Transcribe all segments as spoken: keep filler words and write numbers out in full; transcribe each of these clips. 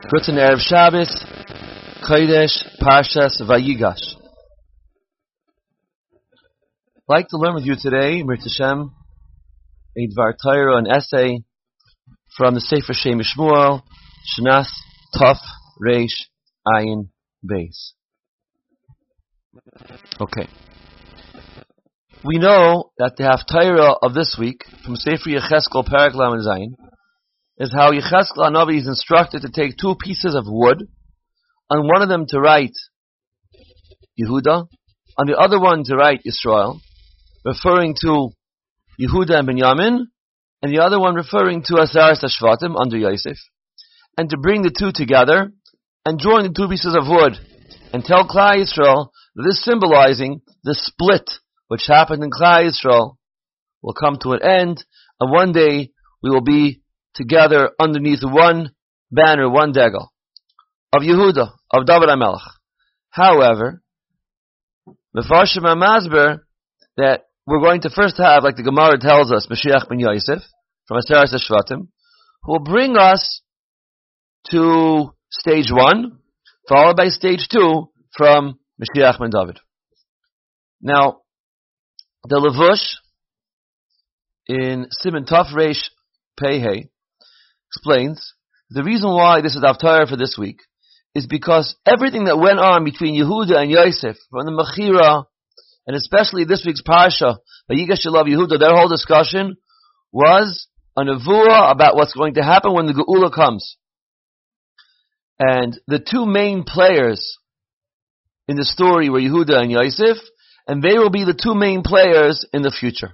Guten Erev Shabbos, Kodesh, Parshas, Vayigash. I'd like to learn with you today, Mir Tashem, a Dvar Torah, an essay from the Sefer Shem Shmuel, Shnas Tov Reish Ayin Beis. Okay. We know that the Haftarah of this week, from Sefer Yecheskel Perek Lamed Zayin, is how Yecheskel HaNavi is instructed to take two pieces of wood, on one of them to write Yehuda, on the other one to write Yisrael, referring to Yehuda and Binyamin, and the other one referring to Aseres HaShvatim under Yosef, and to bring the two together and join the two pieces of wood and tell Klal Yisrael that this symbolizing the split which happened in Klal Yisrael will come to an end, and one day we will be together underneath one banner, one degel of Yehuda, of David HaMelech. However, Mefarshim HaMasber, that we're going to first have, like the Gemara tells us, Mashiach ben Yosef, from Aseres HaShvatim, who will bring us to stage one, followed by stage two from Mashiach ben David. Now, the Levush in Siman Tov Reish Pei Hei explains the reason why this is Haftarah for this week is because everything that went on between Yehuda and Yosef, from the Mechira, and especially this week's Parsha, Vayigash Elav Yehuda, their whole discussion was a nevuah about what's going to happen when the Geula comes. And the two main players in the story were Yehuda and Yosef, and they will be the two main players in the future.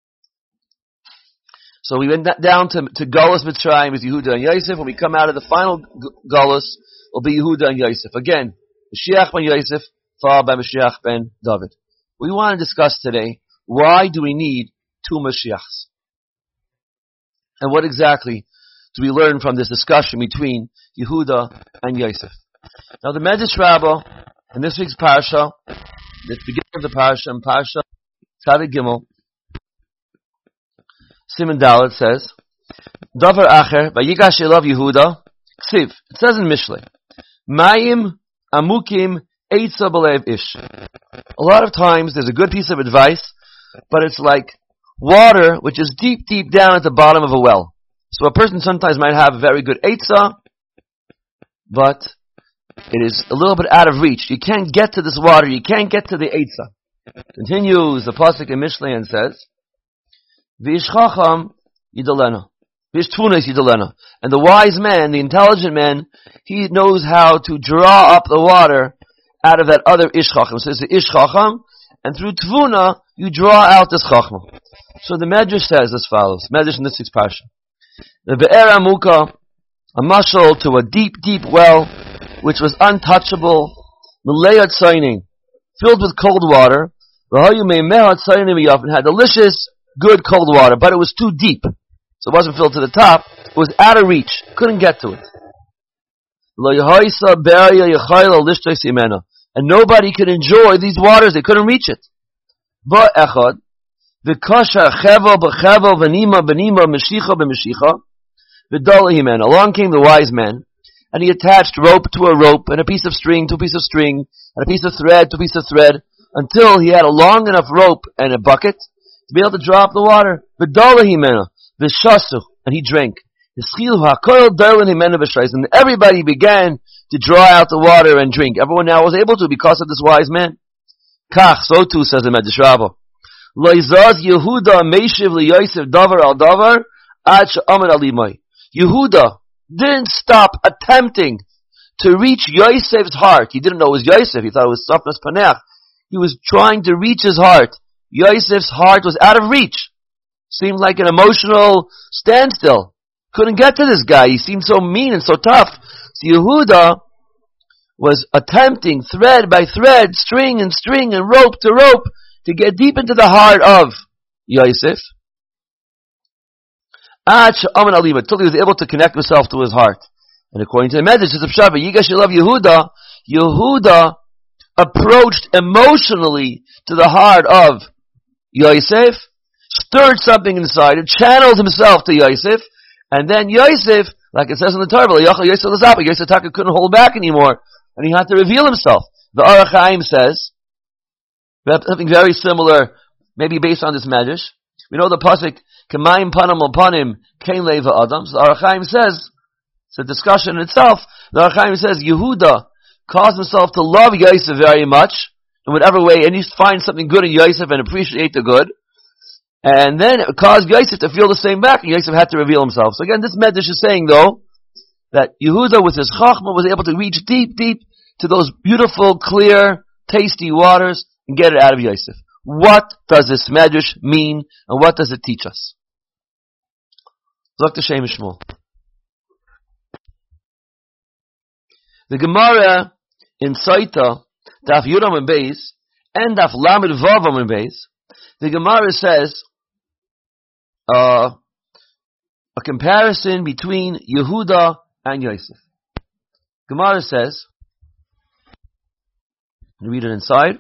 So we went down to, to Galus Mitzrayim with Yehuda and Yosef. When we come out of the final Galus, will be Yehuda and Yosef. Again, Mashiach ben Yosef, followed by Mashiach ben David. We want to discuss today, why do we need two Mashiachs? And what exactly do we learn from this discussion between Yehuda and Yosef? Now the Medrash Rabbah, in this week's Parsha, the beginning of the Parsha, in Parsha Tzadik Gimel, Siman Dalet says, Davar Acher, Vayigash Elav Yehuda, Ksiv. It says in Mishlei, Mayim Amukim Eitza B'Lev Ish. A lot of times there's a good piece of advice, but it's like water which is deep, deep down at the bottom of a well. So a person sometimes might have a very good Eitza, but it is a little bit out of reach. You can't get to this water, you can't get to the Eitza. Continues the pasuk in Mishlei and says, V'ish chacham yidalena. V'ish tvunos yidalena. And the wise man, the intelligent man, he knows how to draw up the water out of that other ish chacham. So it's the ish chacham, and through tvuna, you draw out this chachma. So the Medrash says as follows, Medrash in this week's Parsha. The Be'er Amuka, a mashal to a deep, deep well, which was untouchable, Maleyat Sainin, filled with cold water, V'hayu Me'mehat Sainin V'yaf, and had delicious, good cold water, but it was too deep. So it wasn't filled to the top. It was out of reach. Couldn't get to it. And nobody could enjoy these waters. They couldn't reach it. Along came the wise man, and he attached rope to a rope, and a piece of string to a piece of string, and a piece of thread to a piece of thread, until he had a long enough rope and a bucket to be able to draw up the water. And he drank. And everybody began to draw out the water and drink. Everyone now was able to because of this wise man. Kach, so too says the Medrash Rabbah. Yehuda didn't stop attempting to reach Yosef's heart. He didn't know it was Yosef. He thought it was Safnas Panech. He was trying to reach his heart. Yosef's heart was out of reach. Seemed like an emotional standstill. Couldn't get to this guy. He seemed so mean and so tough. So Yehuda was attempting thread by thread, string and string and rope to rope to get deep into the heart of Yosef. Until he was able to connect himself to his heart. And according to the Medrash, Yigash Elav Yehuda, Yehuda approached emotionally to the heart of Yosef, stirred something inside, and channeled himself to Yosef, and then Yosef Like it says in the Torah, Yosef Taka couldn't hold back anymore, and he had to reveal himself. The Orach Chaim says, something very similar, maybe based on this medrash. We know the pasuk, K'mayim panam l'panim, kein leva adam. So the Orach Chaim says, it's a discussion in itself, the Orach Chaim says, Yehuda caused himself to love Yosef very much, in whatever way, and he finds something good in Yosef and appreciate the good. And then it caused Yosef to feel the same back, and Yosef had to reveal himself. So again, this medrash is saying, though, that Yehuda, with his chachma, was able to reach deep, deep to those beautiful, clear, tasty waters and get it out of Yosef. What does this medrash mean, and what does it teach us? Doctor Shem Shmuel. The Gemara in Saita, Daf Yudam and Beis, and Daf Lamed Vavam and Beis, the Gemara says, Uh, a comparison between Yehuda and Yosef. Gemara says, read it inside.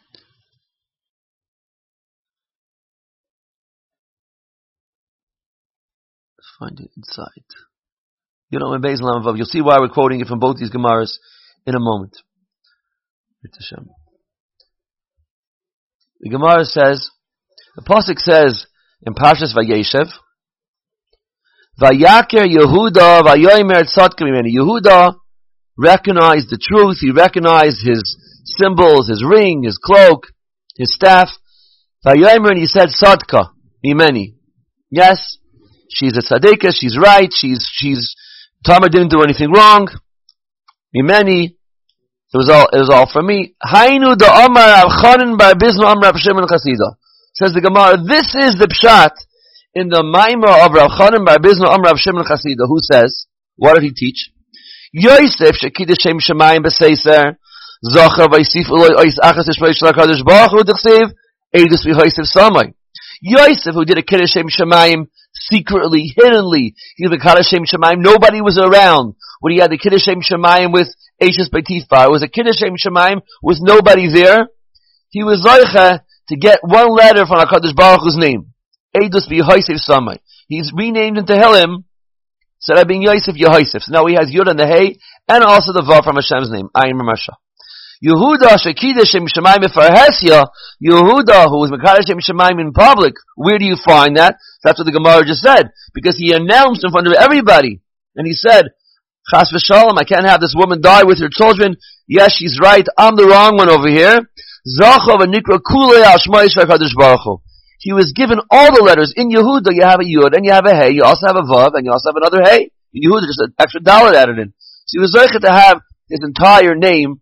Let's find it inside. You know, you'll see why we're quoting it from both these Gemaras in a moment. The Gemara says, the pasuk says in Parshas Vayeshev, Vayaker Yehuda Vayomer Tzadka Mimeni. Yehuda recognized the truth. He recognized his symbols, his ring, his cloak, his staff. Vayomer, and he said, Tzadka Mimeni. Yes, she's a tzadika. She's right. She's she's Tamar didn't do anything wrong. Mimeni. It was all it was all for me. Hainu da Amar Rav Chanan bar Biznu Amar Rav Shimon Chasida. Says the Gemara, this is the pshat in the Maimar of Rav Chanan bar Biznu Amar Rav Shimon Chasida, who says, what did he teach? Yosef shekiddush Shem Shemayim b'seiser zacha v'yisif uloi ois achas yishmoi shel HaKadosh Baruch Hu d'chsev edus v'hoisef samai. Yosef, who did a kiddush Shem Shemayim secretly, hiddenly, he was a kiddush Shem Shemayim. Nobody was around when he had the kiddush Shem Shemayim with Eishes B'Tifar. It was a kiddush Shem Shemayim with nobody there. He was zoicha to get one letter from HaKadosh Baruch Hu's name. Eidus v'Yosef Samai. He's renamed into Tehillim, instead of being Yosef, Yehosef. So now he has Yud and the Hey, and also the Vav from Hashem's name, Ayin Marsha. Yehuda, Shekidah Shem Shemayim Mefarhesya, Yehuda, who was Mekadosh Shem Shemayim in public, where do you find that? That's what the Gemara just said. Because he announced in front of everybody, and he said, Chas v'shalom, I can't have this woman die with her children. Yes, she's right, I'm the wrong one over here. Zachov and Nikra Kulei al Shmai Yisrael HaKadosh Baruch Hu. He was given all the letters. In Yehuda, you have a Yud, and you have a Hey, you also have a Vav, and you also have another Hey. In Yehuda, just an extra dollar added in. So he was zeichet to have his entire name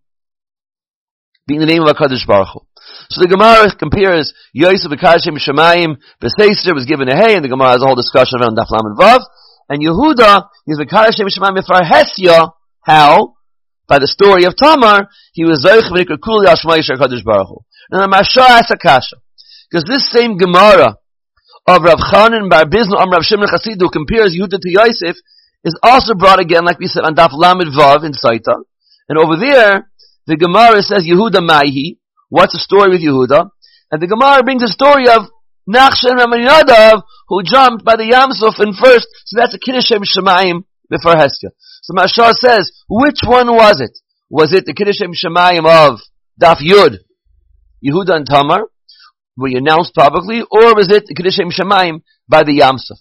being the name of HaKadosh Baruch Hu. So the Gemara compares Yosef B'Kadosh Shem Shemayim, B'Seister was given a Hey, and the Gemara has a whole discussion around Daf Lam and Vav. And Yehuda, he's B'Kadosh Shem Shemayim Mefarhesya. How? By the story of Tamar, he was zeichet v'nikra kuli al Shmai Yisrael HaKadosh Baruch Hu. And the Marsha asks a kasha. Because this same Gemara of Rav Chanan bar Biznu Amar Rav Shimon Chasida, who compares Yehuda to Yosef, is also brought again, like we said, on Daf Lamed Vav in Saita. And over there, the Gemara says Yehuda Maihi. What's the story with Yehuda? And the Gemara brings a story of Nachshon and Aminadav, who jumped by the Yamsuf in first. So that's a Kiddush Shem Shemayim before Heskia. So Mashal says, which one was it? Was it the Kiddush Shem Shemayim of Daf Yud, Yehuda and Tamar, were you announced publicly, or was it the Kiddush Shem Shemayim by the Yamsuf?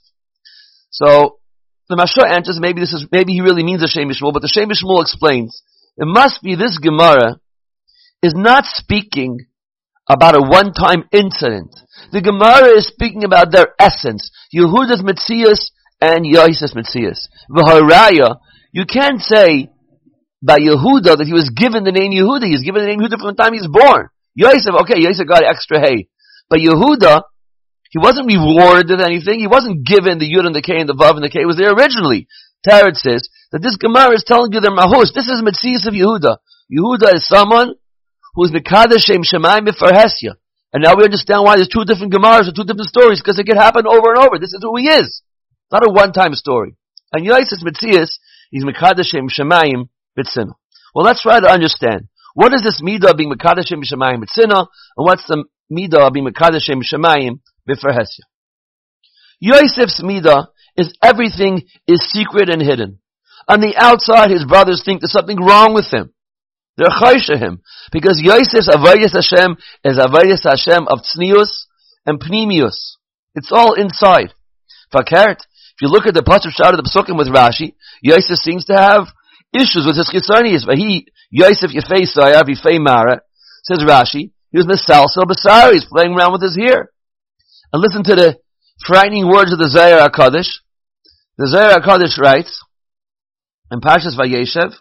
So the Mashal answers, maybe this is maybe he really means the Shem Shmuel, but the Shem Shmuel explains it must be this Gemara is not speaking about a one-time incident. The Gemara is speaking about their essence, Yehuda's Metzias and Yosef's Metzias. V'haraya, you can't say by Yehuda that he was given the name Yehuda. He's given the name Yehuda from the time he was born. Yosef, okay, Yosef got extra hay. But Yehuda, he wasn't rewarded with anything. He wasn't given the Yud and the K and the Vav and the K. It was there originally. Tarot says that this Gemara is telling you the Mahus. This is Metzias of Yehuda. Yehuda is someone who is Mekadosh Shem Shemayim Mefarhesya. And now we understand why there's two different Gemaras or two different stories, because it could happen over and over. This is who he is. Not a one-time story. And Yosef's Metzias, he's Mekadosh Shem Shemayim B'tzina. Well, let's try to understand. What is this Midah of being Mekadosh Shem Shemayim B'tzina, and what's the Midah of being Mekadosh Shem Shemayim B'farhesya? Yosef's Midah is everything is secret and hidden. On the outside, his brothers think there's something wrong with him. They're chaysha him. Because Yosef's Avodas Hashem is Avodas Hashem of tznius and pnimius. It's all inside. Fakert, if you look at the pasuk shot of the pasukim with Rashi, Yosef seems to have issues with his chisanis. Vahi Yosef Yefei Sayar Yefei Mara, says Rashi, he was Mesalsel Basari, he's playing around with his hair. And listen to the frightening words of the Zohar HaKadosh. The Zohar HaKadosh writes, in Parshas Vayeshev,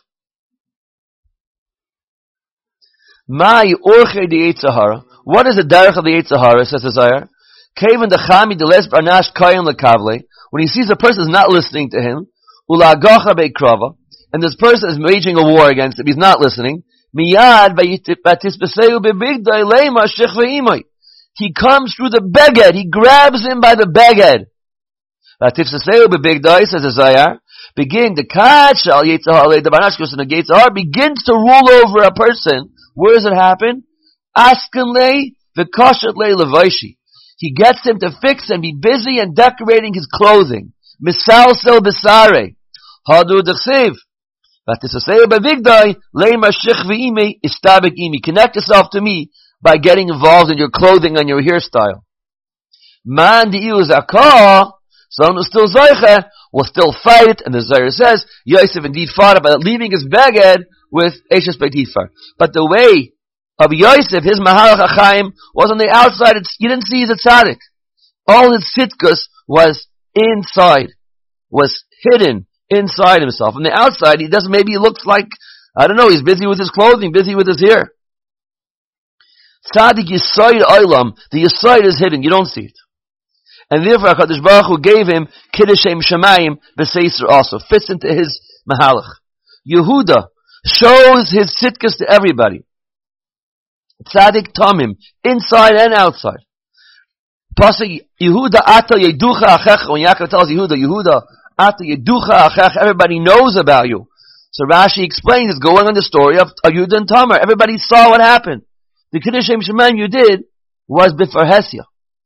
Mai Orche di Yetzer Hara. What is the derech of the Yetzer Hara, says the Zohar? Kaven dechami deles barnash kayim lekavle. When he sees a person is not listening to him, ulagacha beikrava, and this person is waging a war against him, he's not listening. Miyad v'tispeseu bebigdai leima shich ve'imai. He comes through the beged, he grabs him by the beged. V'tispeseu bebigdai, says the Zohar, begin the catch al Yetzer Hara the barnashkos and the Yetzer Hara begins to rule over a person. Where does it happen? Askenle v'koshetle levaishi. He gets him to fix and be busy and decorating his clothing. Misalsel besare. Hadu d'chsev. V'tisaseu bevigdai leimar shich v'imei istabek imi. Connect yourself to me by getting involved in your clothing and your hairstyle. Man di'u zakah. Someone who's still zoiche will still fight, and the Zohar says Yosef indeed fought by leaving his beged with Eshes Beitifar. But the way of Yosef, his Mahalach HaChaim, was on the outside. It's, you didn't see he's a tzaddik. All his sitkus was inside, was hidden inside himself. On the outside, he doesn't, maybe he looks like, I don't know, he's busy with his clothing, busy with his hair. Tzaddik Yisoid Olam, the Yisoid is hidden, you don't see it. And therefore, HaKadosh Baruch Hu gave him Kiddush Shem Shemayim B'Seiser also, fits into his Mahalach. Yehuda shows his sitkas to everybody. Tzaddik Tamim, inside and outside. Pasuk Yehuda Ata Yeducha Achech. When Yaakov tells Yehuda, Yehuda Ata Yeducha Achech, everybody knows about you. So Rashi explains it's going on the story of Yehuda and Tamar. Everybody saw what happened. The Kiddush Shem Shemayim you did was B'Fer Hesia.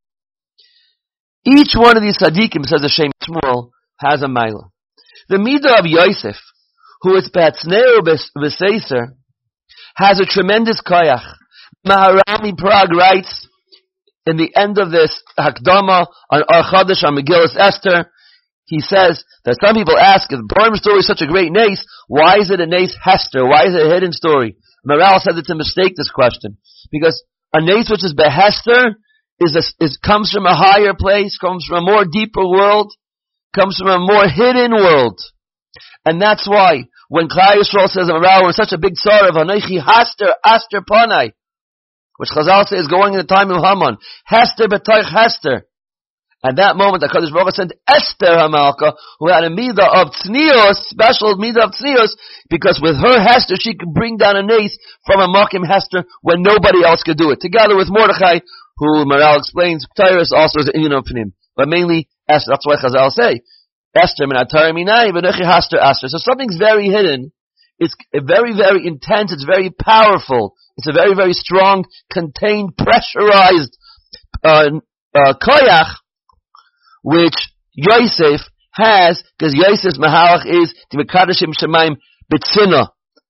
Each one of these tzaddikim, says the Shem Shmuel, has a mila. The midah of Yosef, who is Be'atzneu B'Seiser, has a tremendous koyach. Maharami Prague writes, in the end of this Hakdama on Ar Chadash on Megillas Esther, he says that some people ask, if the Purim story is such a great nace, why is it a nace Hester? Why is it a hidden story? Maral said it's a mistake, this question. Because a nace which is Behester is, a, is comes from a higher place, comes from a more deeper world, comes from a more hidden world. And that's why, when Klal Yisrael says, Maral, we're such a big sorrow of Anochi Haster, Aster Panai, which Chazal says is going in the time of Haman. Hester b'toich Hester. At that moment, the HaKadosh Baruch Hu sent Esther Hamalka, who had a midah of tznios, special midah of tznios, because with her Hester, she could bring down a nace from a Makim Hester when nobody else could do it. Together with Mordechai, who Maral explains, Tyrus also is an Inyan of Pnim. But mainly Esther. That's why Chazal say, Esther min atar minai, v'nechi Haster Esther. So something's very hidden. It's very, very intense. It's very powerful. It's a very, very strong, contained, pressurized uh, uh, koyach, which Yosef has, because Yosef's mahalach is to mekadashim shemaim b'tzina,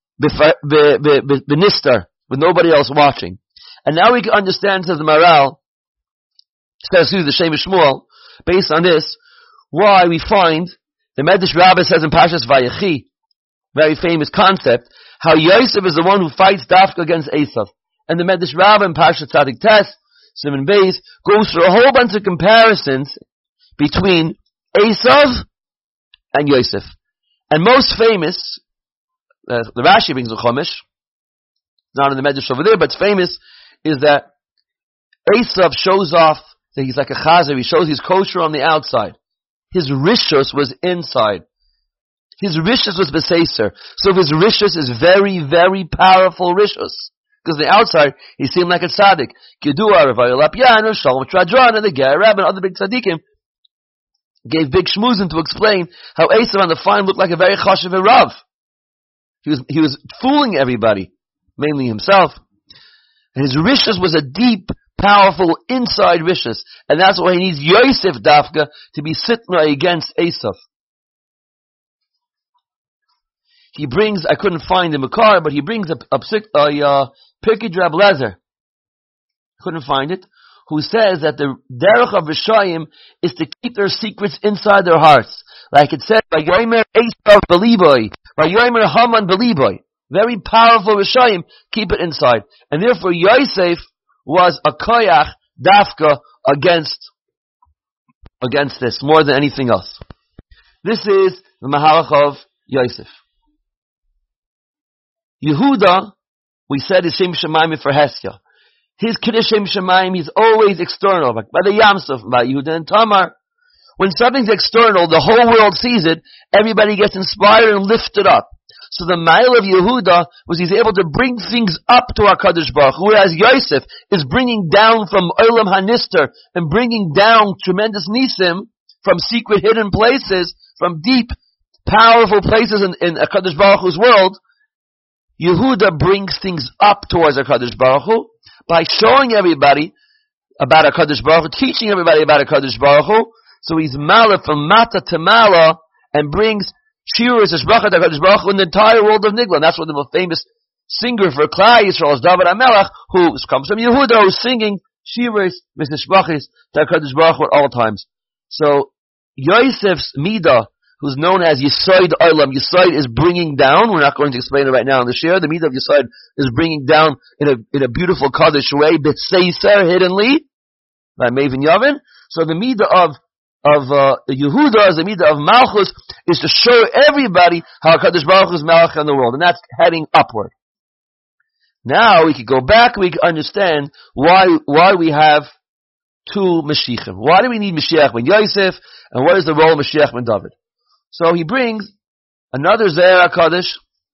b'nistar, with nobody else watching. And now we can understand, says the Maral, says through the Shem Shmuel, based on this, why we find the Medrash Rabbah says in Parshas Vayechi, very famous concept, how Yosef is the one who fights Dafka against Esav. And the Medrash Rabbah in Parashat Tzadik Tes, Simon Beis, goes through a whole bunch of comparisons between Esav and Yosef. And most famous, uh, the Rashi brings a Chumash, not in the Medrash over there, but it's famous, is that Esav shows off that he's like a chazer, he shows he's kosher on the outside. His rishus was inside. His rishus was beseser. So his rishus is very, very powerful rishus. Because the outside, he seemed like a tzaddik. Kedua, Rav Lapiano, Shalom Tradron, and the Ger Rab, and other big tzaddikim gave big shmuzin to explain how Esav on the fine looked like a very chashiv Rav. He was, he was fooling everybody, mainly himself. And his rishus was a deep, powerful inside rishus, and that's why he needs Yosef Dafka to be sitna against Esav. He brings, I couldn't find the Makar, but he brings a, a, a, a Pirkei Reb Lezer. Couldn't find it. Who says that the derech of Rishayim is to keep their secrets inside their hearts. Like it said, by Yomer Esav Beliboy, by Yomer Haman Beliboy. Very powerful Rishayim, keep it inside. And therefore Yosef was a koyach dafka against, against this, more than anything else. This is the Mahalach of Yosef. Yehuda, we said, is Shem Shemaim for Hesya. His Kiddush Shem Shemaim, he's always external. Like by the Yamsuf, by Yehuda and Tamar. When something's external, the whole world sees it, everybody gets inspired and lifted up. So the mile of Yehuda was he's able to bring things up to our Kadosh Baruch Hu, whereas Yosef is bringing down from Olam Hanister and bringing down tremendous nisim from secret hidden places, from deep, powerful places in, in HaKadosh Baruch Hu's world. Yehuda brings things up towards HaKadosh Baruch Hu by showing everybody about HaKadosh Baruch Hu, teaching everybody about HaKadosh Baruch Hu. So he's mala from mata to mala and brings shiras Hashbachat HaKadosh Baruch Hu in the entire world of Nigla. And that's what the most famous singer for Klal Yisrael is David HaMelech, who comes from Yehuda, who's singing shiras Hashbachis to HaKadosh Baruch Hu at all times. So Yosef's midah, who's known as Yisoid Olam. Yisoid is bringing down. We're not going to explain it right now in the share. The midah of Yisoid is bringing down in a in a beautiful Kaddish way, B'Seiser, hiddenly, by Maven Yavin. So the midah of of uh, Yehuda, as the midah of Malchus, is to show everybody how Kaddish Baruch Hu is Malach in the world, and that's heading upward. Now we can go back. We can understand why why we have two Mashiachim. Why do we need Mashiach ben Yosef, and what is the role of Mashiach ben David? So he brings another Zohar HaKadosh.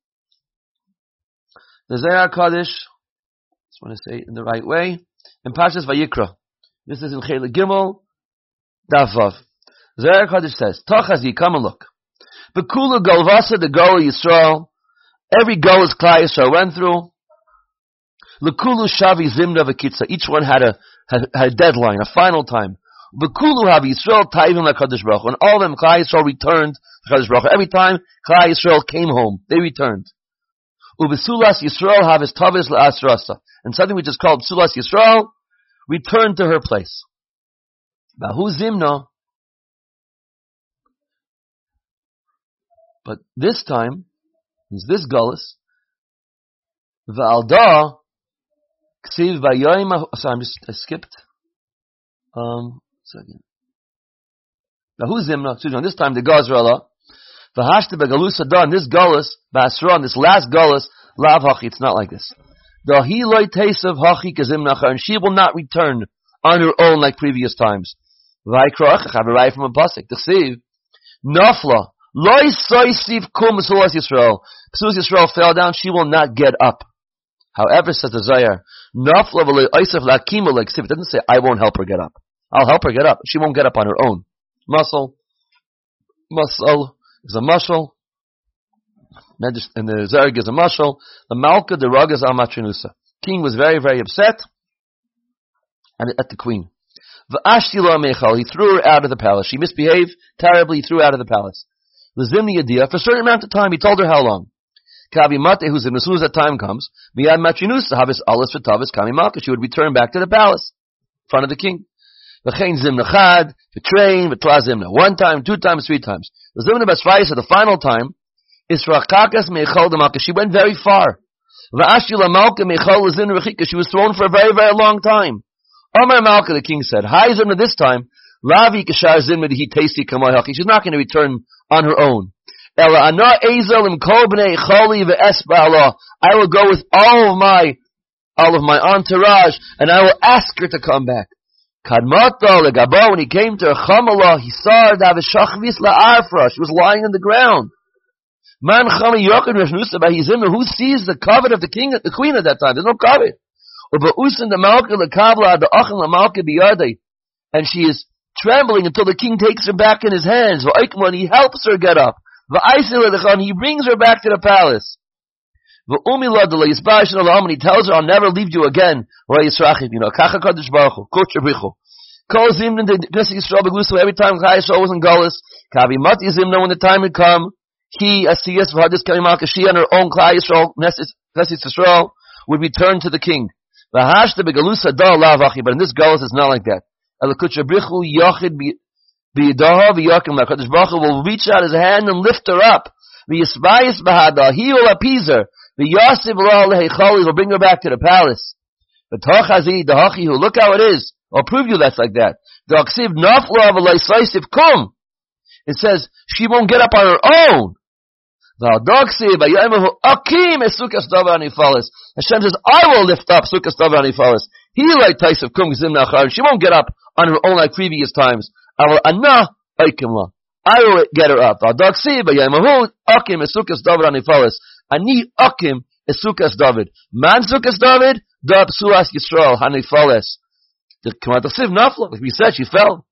The Zohar HaKadosh, I just want to say it in the right way, in Parshas Vayikra. This is in Chelik Gimel, Daf Vav. Zohar HaKadosh says, Tochazi, come and look. B'kula Golvasa, the Gol Yisrael, every Gol is Klal Yisrael went through. L'kulu Shavi Zimna V'kitza, each one had a, had, had a deadline, a final time. B'kulu Hav Yisrael Taivim LaKadosh Baruch Hu, and all of them, Klal Yisrael returned to Kadosh Baruch Hu. Every time Klal Yisrael came home, they returned. Ubesulas Yisrael Hav is Tavis LaAsrasa, and something which is called Sulas Yisrael returned to her place. Bahu Zimna, but this time is this Gullus. V'alda Ksiv Bayoim. Sorry, I'm just I skipped. Um. Second. Now who's Zimna? Excuse me, this time the Gazrala. V'hashta begalus adan, this Gullus, Basran, this last Gullus, lav hachi, it's not like this. The he loy tesav hachi kazimnacha, and she will not return on her own like previous times. V'aykrach, I have a right from a pasuk. T'chsiv, nafla, loy soisiv kum Sulas Yisrael. Sulas Yisrael fell down, she will not get up. However, says the Zohar, nafla v'loy oisef lakima like siv. It doesn't say, I won't help her get up. I'll help her get up. She won't get up on her own. Muscle. Muscle is a muscle. And the Zohar gives a muscle. The Malka, the Rag is Amatrinusa. King was very, very upset and at the queen. V'ashtila mechal. He threw her out of the palace. She misbehaved terribly. He threw her out of the palace. L'zimni yadia. For a certain amount of time. He told her how long. Kavi mate, who's in as soon as that time comes. Miyad matrinusa. Havis alis v'tavis kami malka. She would return back to the palace. In front of the king. V'chein zimna chad, v'train, v'tla zimna. One time, two times, three times. The zimna basrayis at the final time is rakakas meichol demalka. She went very far. V'ashila malka meichol zimna rechika. She was thrown for a very, very long time. Omar Malka, the king said, hi zimna this time. Lavi kashar zimna he tasty kamay haki. She's not going to return on her own. Ela ana ezel im kol b'nei choli v'es ba'ala. I will go with all of my, all of my entourage, and I will ask her to come back. Kadmata legabo, when he came to her chamala, he saw her to have a shachvis la'arfra. She was lying on the ground. Man chami yochid reshnusa b'hizimna. Who sees the covet of the king, the queen at that time? There's no covet. Uba'usin the malka lekavla the achin la malka biyadei, and she is trembling until the king takes her back in his hands. Va'ikman, he helps her get up. Va'aisil ledechan, he brings her back to the palace. And he tells her, I'll never leave you again. You know, every time Klal Yisrael was in Golus, when the time had come, he, Asiyas, she and her own Klal Yisrael, Knesset Yisrael, would return to the king. But in this Golus, it's not like that. HaKadosh Baruch Hu will reach out his hand and lift her up. He will appease her. He will bring her back to the palace. But look how it is. I'll prove you that's like that. It says she won't get up on her own. Hashem says, I will lift up Sukkos Davar Anifalis. He like Taisef Kum Gzim Nachar. She won't get up on her own like previous times. I will anah oikimla. I will get her up. Adoksi b'yaymahu akim esukas David anifalis. Ani akim esukas David. Man sukas David da psuas Yisrael hanifalis. The Kamadoksiv nafla, like we said, she fell.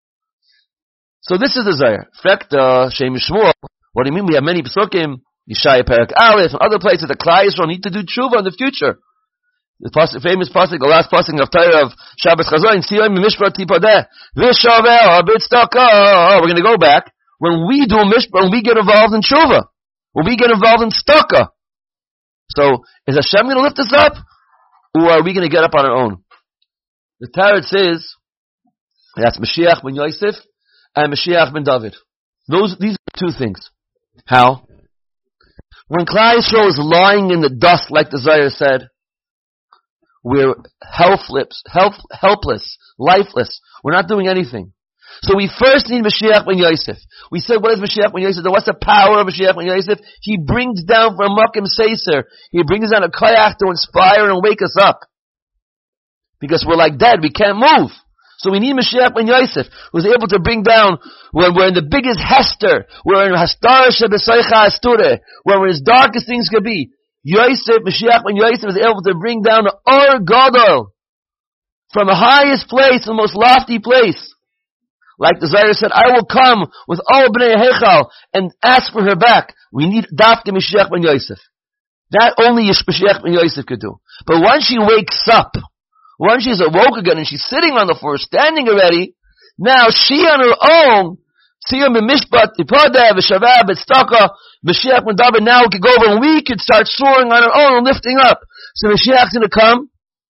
So this is the Zayar. Fact, uh, Shem Shmuel. What do you mean? We have many psukim, Yishaya Perak Aleph, and other places that Klal Yisrael need to do tshuva in the future. The pasuk, famous pasuk, the last pasuk of Torah of Shabbos Chazoin, Siyom Mishpat Tipodeh, Vishavel Habitstaka. We're going to go back when we do Mishpat, when we get involved in tshuva, when we get involved in staka. So, is Hashem going to lift us up, or are we going to get up on our own? The Torah says that's Mashiach ben Yosef and Mashiach ben David. Those, these are two things. How? When Klal Yisrael is lying in the dust, like the Zayar said, we're helpless, help, helpless, lifeless. We're not doing anything. So we first need Mashiach ben Yosef. We said, what is Mashiach ben Yosef? What's the power of Mashiach ben Yosef? He brings down from Makim Seiser. He brings down a koyach to inspire and wake us up. Because we're like dead. We can't move. So we need Mashiach ben Yosef, who's able to bring down, when we're in the biggest Hester, we're in Hastar Shebesoicha Asture, when we're as dark as things could be. Yosef, Mashiach ben Yosef is able to bring down the Or Gadol from the highest place, the most lofty place. Like the Zayar said, I will come with all Bnei Hechal and ask for her back. We need Dafke Mashiach ben Yosef. That only Mashiach ben Yosef could do. But once she wakes up, once she's awoke again and she's sitting on the floor, standing already, now she on her own, Siyam Mishpat, Ipadeh, V'Shavah, B'Tztaka, Mashiach ben David now could go over and we could start soaring on our own and lifting up. So Mashiach's going to come.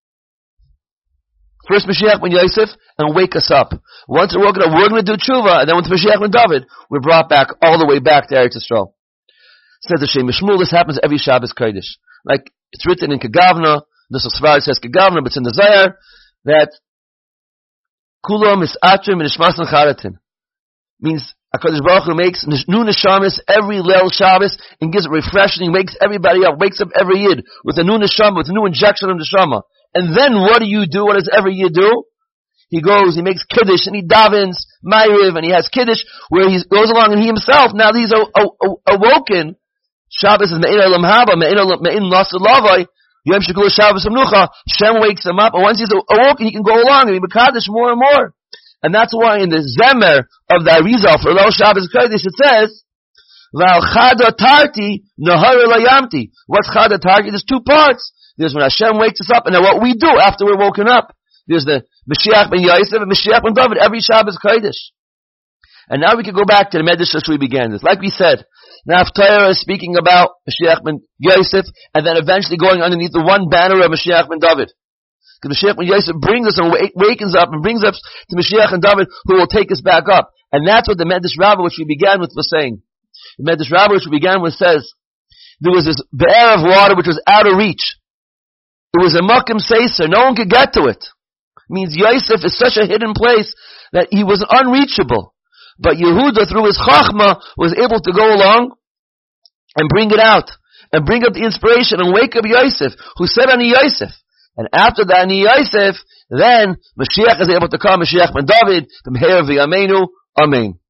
First Mashiach ben Yosef and wake us up. Once we're woken up, we're going to do tshuva, and then with Mashiach ben David, we're brought back all the way back to Eretz Yisrael. Says the Shem Shmuel, this happens every Shabbos Kodesh. Like it's written in Kegavna, the Sosvar says Kegavna, but it's in the Zayar, that Kulam is Atrim and Ishmasan Charatin. Means HaKadosh Baruch Hu makes new neshamas every Leil Shabbos and gives it refreshing, wakes everybody up, wakes up every Yid with a new neshama, with a new injection of neshama. And then what do you do? What does every Yid do? He goes, he makes Kiddush, and he davens, Ma'ariv, and he has Kiddush, where he goes along and he himself, now he's awoken. Shabbos is Me'in Olam Haba, Me'in Nasr Lavai, Yom Shekul Shabbos Amnucha. Shem wakes him up, and once he's awoken, he can go along and be Mekadosh more and more. And that's why in the Zemer of the Arizal for Lo Shabbos Kodesh it says, Val Chada Tarti Nahar Layamti. What's Chada Tarti? There's two parts. There's when Hashem wakes us up, and then what we do after we're woken up. There's the Mashiach ben Yosef and Mashiach ben David every Shabbos Kodesh. And now we can go back to the Medrash that we began this. Like we said, now Torah is speaking about Mashiach ben Yosef, and then eventually going underneath the one banner of Mashiach ben David. Because Mashiach ben Yosef brings us and wakens up and brings us to Mashiach and David, who will take us back up. And that's what the Medrash Rabbah, which we began with, was saying. The Medrash Rabbah, which we began with, says, there was this be'er of water which was out of reach. It was a Makim Seiser. No one could get to it. It means Yosef is such a hidden place that he was unreachable. But Yehuda, through his Chachma, was able to go along and bring it out. And bring up the inspiration and wake up Yosef, who said Ani Yosef. And after that Ani Yosef, then Mashiach is able to come, Mashiach ben David, the Meher of Yameinu. Amen.